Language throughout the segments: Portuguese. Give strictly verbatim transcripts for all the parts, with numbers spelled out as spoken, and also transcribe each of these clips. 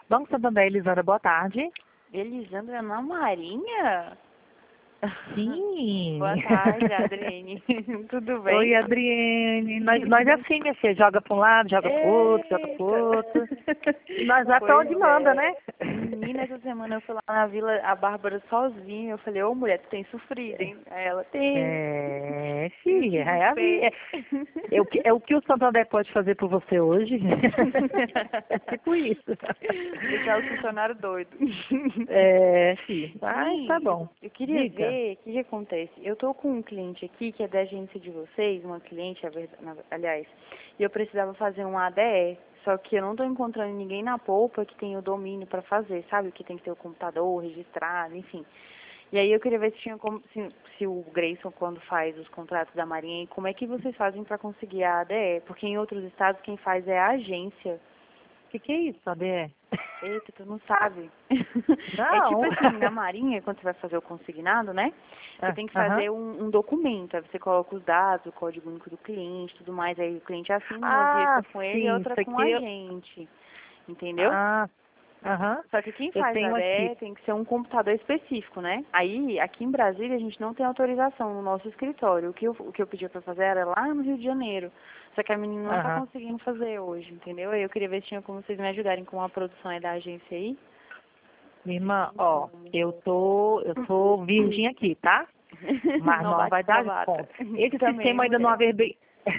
Banco Santander, Elisandra, boa tarde. Elisandra na Marinha? Sim. Boa tarde, Adriane. Tudo bem? Oi, Adriane. Nós, nós é assim, minha filha, joga para um lado, joga para o outro, joga para o outro. E nós vai para onde Pois manda, é. né? Menina, essa semana eu fui lá na vila, a Bárbara sozinha. Eu falei, ô mulher, tu tem sofrido, hein? Aí ela tem. É, filha, é a vida. É o que, é o que o Santander pode fazer por você hoje. É tipo isso. Deixar o funcionário doido. É, filha. Mas Sim, tá bom. eu queria Diga. ver o que, que acontece. Eu tô com um cliente aqui que é da agência de vocês, uma cliente, a verdade- na- aliás, e eu precisava fazer um A D E, só que eu não tô encontrando ninguém na polpa que tem o domínio para fazer, sabe? Que tem que ter o computador registrado, enfim. E aí eu queria ver se tinha como, se, se o Grayson, quando faz os contratos da Marinha, como é que vocês fazem para conseguir a A D E? Porque em outros estados quem faz é a agência. O que, que é isso, A D E? Eita, tu não sabe. É tipo Não. assim, na Marinha, quando você vai fazer o consignado, né? Você Ah, tem que aham. fazer um, um documento. Aí você coloca os dados, o código único do cliente, tudo mais. Aí o cliente assina uma Ah, vírgula com ele e sim, outra isso com aqui. a eu- gente. Entendeu? Ah, aham. Só que quem Eu faz a tenho aqui. A D E tem que ser um computador específico, né? Aí, aqui em Brasília, a gente não tem autorização no nosso escritório. O que eu, o que eu pedi pra fazer era lá no Rio de Janeiro. Só que a menina não tá Aham. conseguindo fazer hoje, entendeu? Aí eu queria ver se tinha como vocês me ajudarem com a produção aí da agência aí. Minha irmã, ó, eu tô, eu tô virgem aqui, tá? Mas Não não bate vai pra dar bata. conta. Esse Também, sistema eu ainda não mulher. averbei.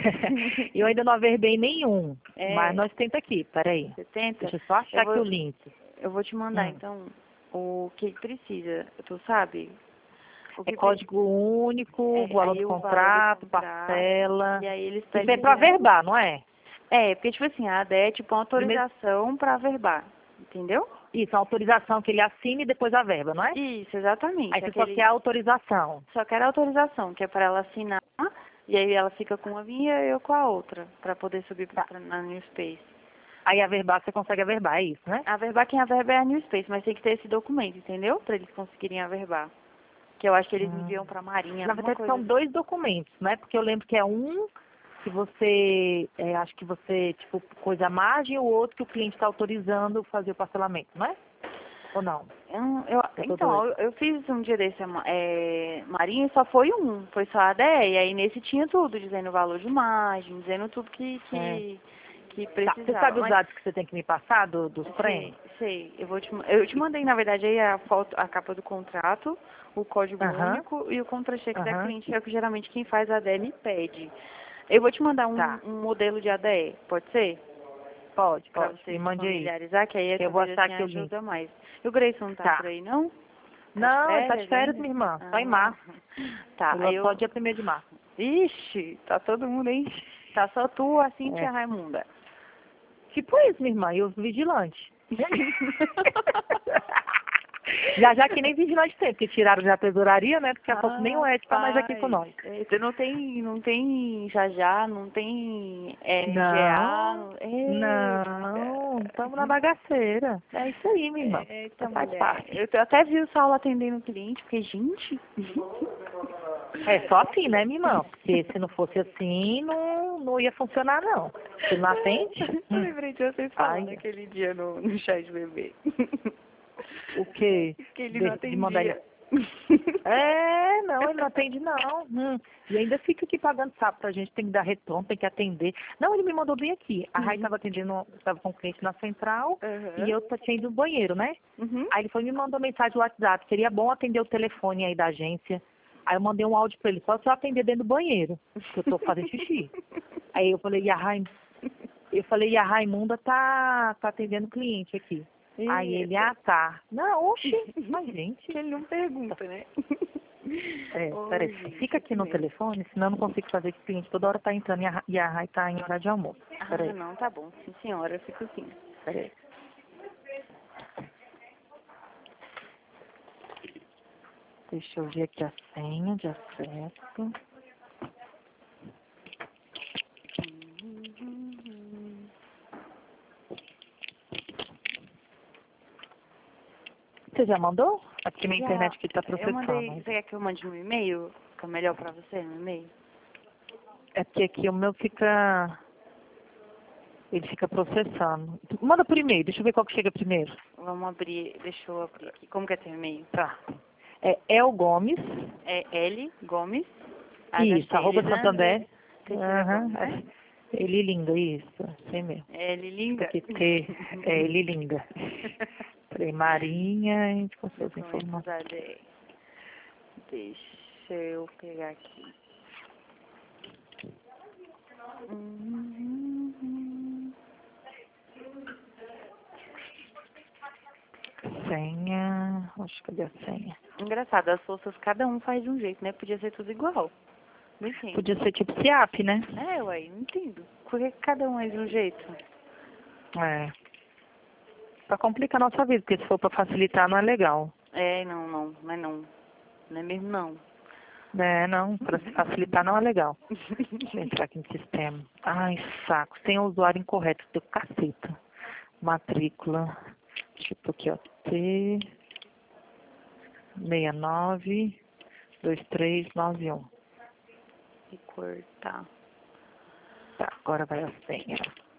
Eu ainda não averbei nenhum. Mas É, nós tenta aqui, peraí. você tenta? Deixa eu só Eu achar aqui o vou, link. eu vou te mandar, Hum. então, o que precisa. Tu sabe? O É que pre... código único, É, valor do aí o valor do contrato, contrato. parcela. E aí eles Isso é pedem... pra verbar, não é? É, porque, tipo assim, a A D E é tipo uma Primeiro, autorização pra verbar. Entendeu? isso, a autorização que ele assina e depois a verba, não é? Isso, Aí exatamente. você só quer Aquele... a autorização. Só quero a autorização, que é para ela assinar. E aí ela fica com uma vinha e eu com a outra. Pra poder subir Tá. pra, na New Space. Aí a verbar você consegue averbar, é isso, né? Averbar quem averba é a New Space, mas tem que ter esse documento, entendeu? Pra eles conseguirem averbar. Que eu acho que eles Hum. enviam pra Marinha, Na alguma verdade coisa são assim. dois documentos, né? Porque eu lembro que é um que você, é, acho que você, tipo, coisa à margem, e o outro que o cliente está autorizando fazer o parcelamento, não é? Ou não? Eu, eu- Eu tô então, eu, doida. eu fiz um dia desse é, Marinha e só foi um, foi só a A D E. E aí nesse tinha tudo, dizendo o valor de margem, dizendo tudo que, É. que, que Tá, você precisava. sabe os Mas dados que você tem que me passar do, dos sei, trem? sei, eu vou te, ma- eu te mandei, na verdade, aí a foto, a capa do contrato, o código Aham, único e o contra-cheque da aham, cliente, que é o que geralmente quem faz a A D E me pede. Eu vou te mandar um, tá. um modelo de A D E, pode ser? Pode, Pra pode. você Me se mande aí. familiarizar, que aí Eu vou talvez achar assim aqui o link. ajuda mais. E o Grayson não tá por Tá. aí, não? Tá de Não, ele tá de férias férias, ainda? minha irmã. Só em Ah, março. tá. Ele Aí só eu... dia primeiro de março. Ixi, tá todo mundo aí. Tá só tu, a Cintia e É. a Raimunda. Tipo isso, minha irmã, e os vigilantes. Já já que nem vigilante tem, porque tiraram já a tesouraria, né? Daqui a pouco nem o Ed tá mais aqui com Rapaz, nós. eita, não tem, não tem Jajá, não tem R G A, Não, não... Eita. não, estamos na bagaceira. É isso aí, minha irmã. Eita, Faz mulher. parte. Eu t- até vi o Saulo atendendo o cliente, porque, gente... É só assim, né, minha irmã? Porque se não fosse assim, não, não ia funcionar, não. Você não atende? Eu Hum. lembrei de vocês falando Ai, aquele dia no, no chá de bebê. o quê? Que ele não De, de mandar ele... atendia. É, não, ele não atende não. Hum. E ainda fica aqui pagando sapo pra gente, tem que dar retorno, tem que atender. Não, ele me mandou bem aqui. A Rai estava atendendo, estava com um cliente na central e Uhum. eu tinha ido no banheiro, né? Uhum. Aí ele foi e me mandou mensagem no WhatsApp, seria bom atender o telefone aí da agência. Aí eu mandei um áudio pra ele, só se eu atender dentro do banheiro, que eu tô fazendo xixi. Aí eu falei, e a Rai... eu falei, e a Raimunda tá, tá atendendo cliente aqui. Aí ele, Eita. ah, tá. Não, oxi, mas gente... Que ele não pergunta, né? É, Oi, peraí, gente, fica aqui assim no mesmo. telefone, senão eu não consigo fazer que o cliente toda hora tá entrando e a, Ra- e a Rai tá em hora de almoço. Ah, Peraí, não, tá bom. Sim, senhora, eu fico assim. peraí. Deixa eu ver aqui a senha de acesso. Você já mandou? É porque minha Já, internet aqui tá eu mandei. processando. Você quer que eu mande no e-mail? Fica melhor pra você no e-mail? É porque aqui o meu fica... Ele fica processando. Manda por e-mail, deixa eu ver qual que chega primeiro. Vamos abrir, deixa eu abrir aqui. Como que é teu e-mail? Tá. É El Gomes. É L Gomes. Isso, arroba Santander. Aham. Aham. Ele linda, isso. Assim mesmo. L linda. Porque ter, é ele linda. Falei, Marinha, a gente conseguiu as informações. Deixa eu pegar aqui. Uhum. Senha. Acho que cadê a senha? Engraçado, as forças cada um faz de um jeito, né? Podia ser tudo igual. Não entendo. Podia ser tipo S I A P, né? É, ué, não entendo. Por que cada um é de um jeito? É. Pra complicar a nossa vida, porque se for pra facilitar não é legal. É, não, não, não é não. Não é mesmo não. É, não, pra se facilitar não é legal. Deixa eu entrar aqui no sistema. Ai, saco, tem um usuário incorreto, teu caceta. Matrícula, tipo aqui, ó, T seis nove dois três nove um. E cortar. Tá, agora vai a senha.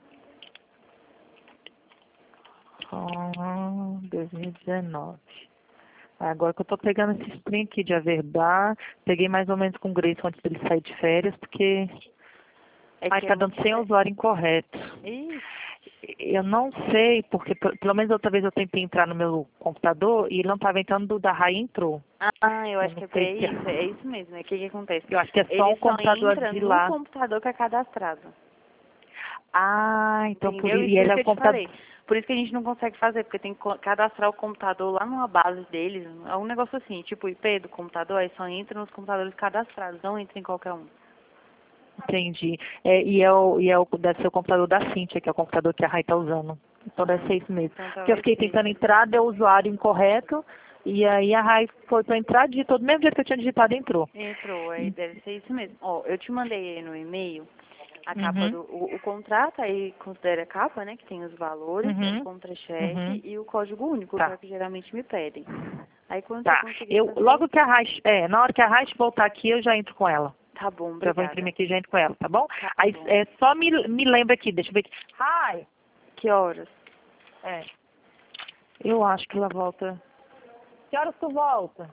Oh, dois mil e dezenove. Agora que eu tô pegando esse trem aqui de averbar, peguei mais ou menos com o Grayson antes dele sair de férias, porque É ai, que tá é dando muito sem diferente. usuário incorreto. Ih, Eu não sei, porque p- pelo menos outra vez eu tentei entrar no meu computador e ele não estava entrando, do da Rai entrou. ah, eu Eu acho não que é pra sei se isso, é isso mesmo. O que que acontece? eu acho que é só Ele um só computador entra de no lá. computador que é cadastrado. Ah, então por Entendeu? isso. Isso E por ele isso é que o eu te computador. falei. Por isso que a gente não consegue fazer, porque tem que co- cadastrar o computador lá numa base deles. É um negócio assim, tipo o I P do computador, aí só entra nos computadores cadastrados, não entra em qualquer um. Entendi. É, e é o, e é o, deve ser o computador da Cíntia, que é o computador que a Rai tá usando. Então deve ser isso mesmo. Então Porque eu talvez fiquei seja. tentando entrar, deu usuário incorreto, e aí a Rai foi pra entrar, digitou do mesmo jeito que eu tinha digitado, entrou. Entrou, aí deve ser isso mesmo. Ó, eu te mandei aí no e-mail a capa Uhum. do o, o contrato, aí considera a capa, né, que tem os valores, o Uhum. contra-cheque Uhum. e o código único, que é Tá. o que geralmente me pedem. Aí quando você Tá. conseguir Eu, fazer, logo que a Rai, é, na hora que a Rai voltar aqui, eu já entro com ela. tá bom, Já vou obrigada. imprimir aqui e já entro com ela, tá bom? Tá Aí bom. é, só me, me lembra aqui, deixa eu ver aqui. Rai! Que horas? É. Eu acho que ela volta. Que horas tu volta?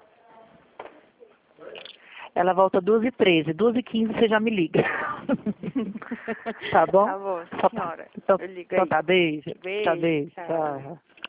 Ela volta duas e treze. duas e quinze você já me liga. Tá bom? Tá bom, Só tá. senhora. Então, Eu ligo então aí. tá, beijo. Tá, Beijo, beijo. tchau. Tchau.